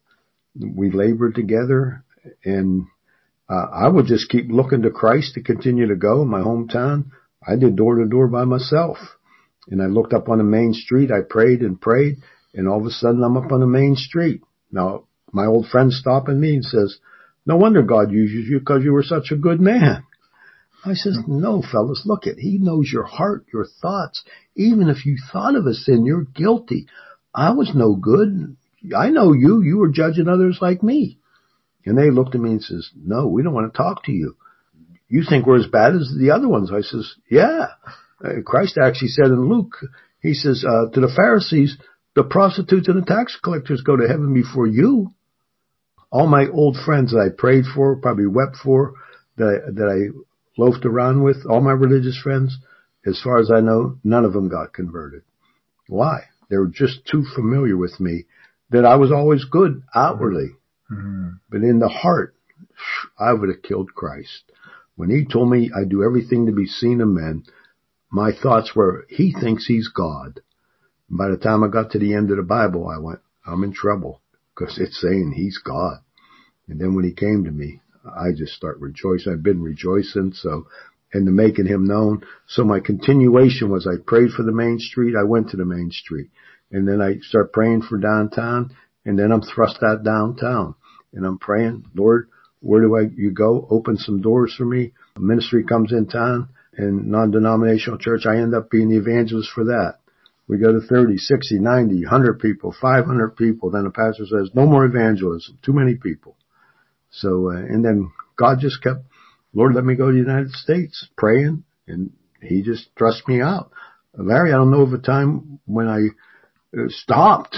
we labored together, and I would just keep looking to Christ to continue to go in my hometown. I did door to door by myself, and I looked up on the main street. I prayed, and all of a sudden I'm up on the main street. Now, my old friend stopping me and says, "No wonder God uses you, because you were such a good man." I says, "No, fellas, look it. He knows your heart, your thoughts. Even if you thought of a sin, you're guilty. I was no good. I know you. You were judging others like me." And they looked at me and says, "No, we don't want to talk to you. You think we're as bad as the other ones." I says, "Yeah." Christ actually said in Luke, he says, to the Pharisees, the prostitutes and the tax collectors go to heaven before you. All my old friends that I prayed for, probably wept for, that I loafed around with, all my religious friends, as far as I know, none of them got converted. Why? They were just too familiar with me that I was always good outwardly. Mm-hmm. But in the heart, I would have killed Christ. When he told me I do everything to be seen of men, my thoughts were, he thinks he's God. And by the time I got to the end of the Bible, I went, I'm in trouble, because it's saying he's God. And then when he came to me, I just start rejoicing. I've been rejoicing, and to making him known. So my continuation was, I prayed for the main street. I went to the main street, and then I start praying for downtown, and then I'm thrust out downtown, and I'm praying, Lord, where do you go? Open some doors for me. A ministry comes in town, and non-denominational church. I end up being the evangelist for that. We go to 30, 60, 90, 100 people, 500 people. Then the pastor says, no more evangelism. Too many people. So, and then God just kept, Lord, let me go to the United States, praying, and he just thrust me out. Larry, I don't know of a time when I stopped.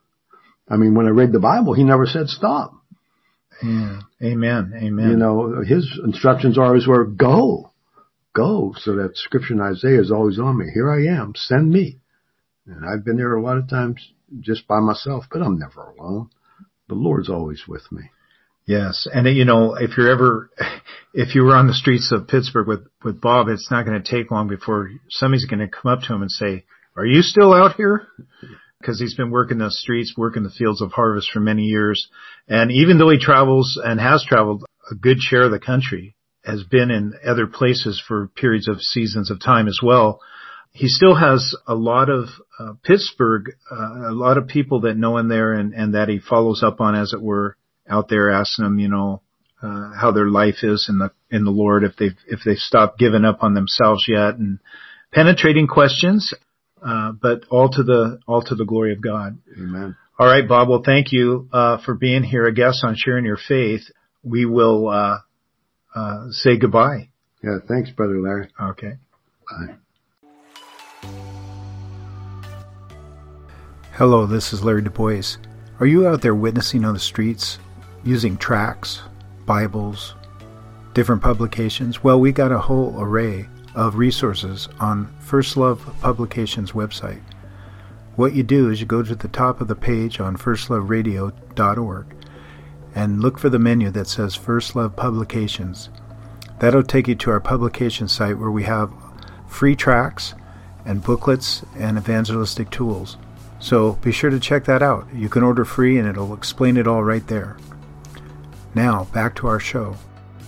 I mean, when I read the Bible, he never said stop. Yeah. Amen. Amen. You know, his instructions always were, go. So that scripture in Isaiah is always on me. Here I am, send me. And I've been there a lot of times just by myself, but I'm never alone. The Lord's always with me. Yes. And you know, if you were on the streets of Pittsburgh with Bob, it's not going to take long before somebody's going to come up to him and say, are you still out here? Because he's been working the streets, working the fields of harvest for many years. And even though he travels and has traveled a good share of the country, has been in other places for periods of seasons of time as well, he still has a lot of Pittsburgh, a lot of people that know him there and that he follows up on, as it were, out there, asking them, you know, how their life is in the Lord, if they've stopped giving up on themselves yet, and penetrating questions, but all to the glory of God. Amen. All right, Bob. Well, thank you for being here, a guest on Sharing Your Faith. We will say goodbye. Yeah, thanks, Brother Larry. Okay. Bye. Hello, this is Larry Du Bois. Are you out there witnessing on the streets, using tracts, Bibles, different publications? Well, we got a whole array of resources on First Love Publications website. What you do is you go to the top of the page on firstloveradio.org and look for the menu that says First Love Publications. That'll take you to our publication site where we have free tracts and booklets and evangelistic tools. So be sure to check that out. You can order free and it'll explain it all right there. Now, back to our show.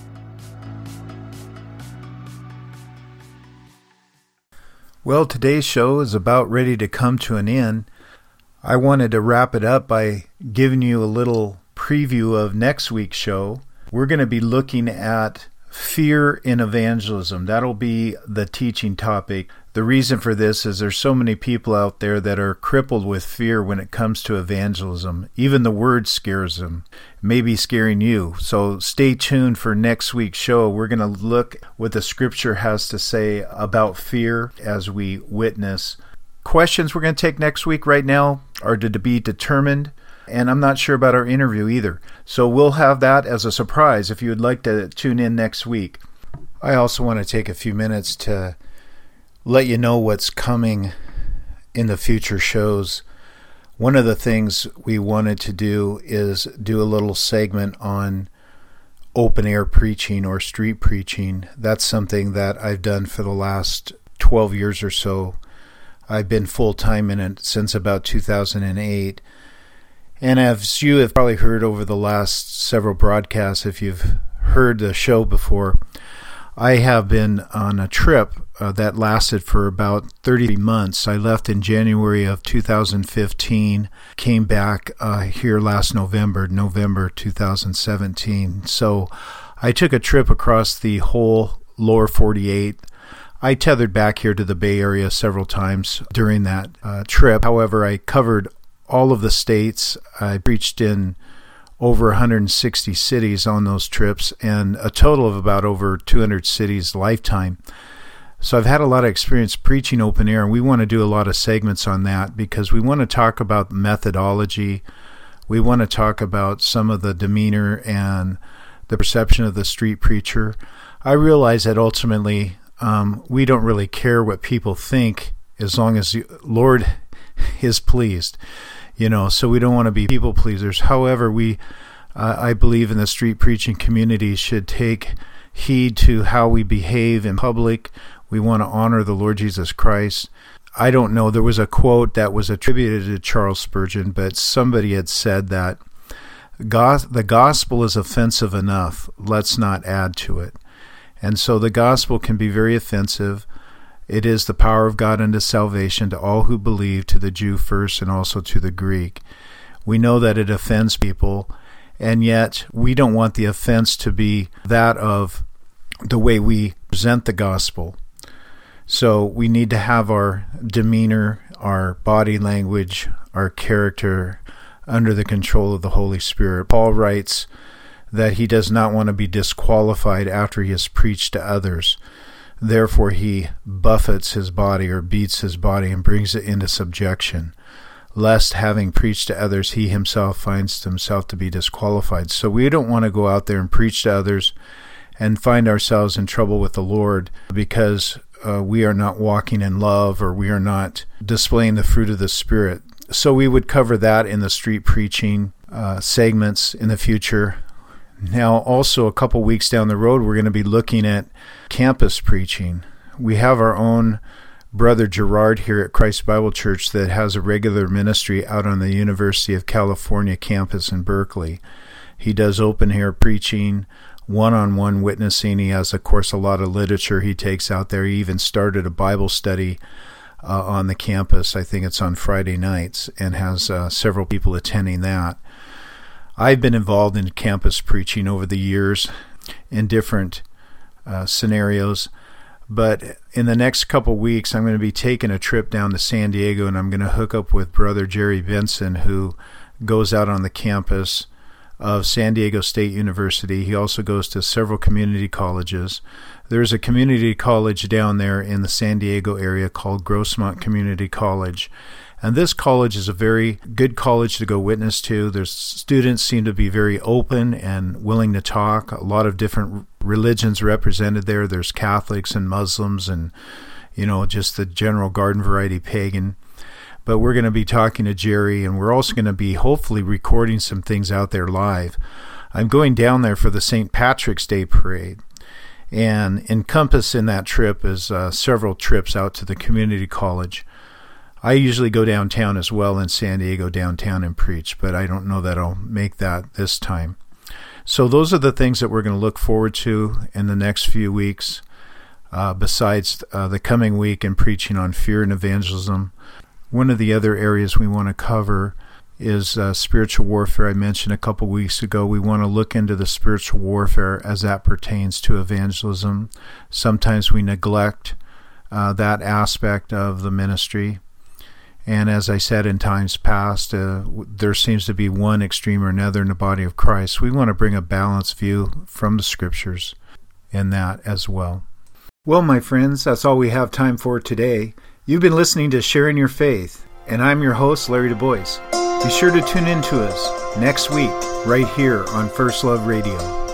Well, today's show is about ready to come to an end. I wanted to wrap it up by giving you a little preview of next week's show. We're going to be looking at fear in evangelism. That'll be the teaching topic. The reason for this is there's so many people out there that are crippled with fear when it comes to evangelism. Even the word scares them. It may be scaring you. So stay tuned for next week's show. We're going to look what the scripture has to say about fear as we witness. Questions we're going to take next week right now are to be determined. And I'm not sure about our interview either. So we'll have that as a surprise if you would like to tune in next week. I also want to take a few minutes to let you know what's coming in the future shows. One of the things we wanted to do is do a little segment on open air preaching or street preaching. That's something that I've done for the last 12 years or so. I've been full-time in it since about 2008. And as you have probably heard over the last several broadcasts, if you've heard the show before, I have been on a trip that lasted for about 30 months. I left in January of 2015, came back here last November 2017. So I took a trip across the whole lower 48. I tethered back here to the Bay Area several times during that trip. However, I covered all of the states. I preached in over 160 cities on those trips, and a total of about over 200 cities lifetime. So I've had a lot of experience preaching open air, and we want to do a lot of segments on that because we want to talk about methodology. We want to talk about some of the demeanor and the perception of the street preacher. I realize that ultimately we don't really care what people think as long as the Lord is pleased. So we don't want to be people pleasers. However, I believe in the street preaching community should take heed to how we behave in public. We want to honor the Lord Jesus Christ. I don't know, there was a quote that was attributed to Charles Spurgeon, but somebody had said that the gospel is offensive enough. Let's not add to it. And so the gospel can be very offensive. It is the power of God unto salvation to all who believe, to the Jew first and also to the Greek. We know that it offends people, and yet we don't want the offense to be that of the way we present the gospel. So we need to have our demeanor, our body language, our character under the control of the Holy Spirit. Paul writes that he does not want to be disqualified after he has preached to others. Therefore, he buffets his body or beats his body and brings it into subjection, lest having preached to others, he himself finds himself to be disqualified. So we don't want to go out there and preach to others and find ourselves in trouble with the Lord because we are not walking in love or we are not displaying the fruit of the Spirit. So we would cover that in the street preaching segments in the future. Now, also a couple weeks down the road, we're going to be looking at campus preaching. We have our own brother Gerard here at Christ Bible Church that has a regular ministry out on the University of California campus in Berkeley. He does open air preaching, one-on-one witnessing. He has, of course, a lot of literature he takes out there. He even started a Bible study on the campus. I think it's on Friday nights, and has several people attending that. I've been involved in campus preaching over the years in different scenarios, but in the next couple weeks I'm going to be taking a trip down to San Diego, and I'm going to hook up with Brother Jerry Benson, who goes out on the campus of San Diego State University. He also goes to several community colleges. There's a community college down there in the San Diego area called Grossmont Community College. And this college is a very good college to go witness to. Their students seem to be very open and willing to talk. A lot of different religions represented there. There's Catholics and Muslims and, just the general garden variety pagan. But we're going to be talking to Jerry, and we're also going to be hopefully recording some things out there live. I'm going down there for the St. Patrick's Day Parade. And encompassed in that trip is several trips out to the community college. I usually go downtown as well in San Diego downtown and preach, but I don't know that I'll make that this time. So those are the things that we're going to look forward to in the next few weeks, besides the coming week in preaching on fear and evangelism. One of the other areas we want to cover is spiritual warfare. I mentioned a couple weeks ago we want to look into the spiritual warfare as that pertains to evangelism. Sometimes we neglect that aspect of the ministry. And as I said in times past, there seems to be one extreme or another in the body of Christ. We want to bring a balanced view from the Scriptures in that as well. Well, my friends, that's all we have time for today. You've been listening to Sharing Your Faith, and I'm your host, Larry Du Bois. Be sure to tune in to us next week right here on First Love Radio.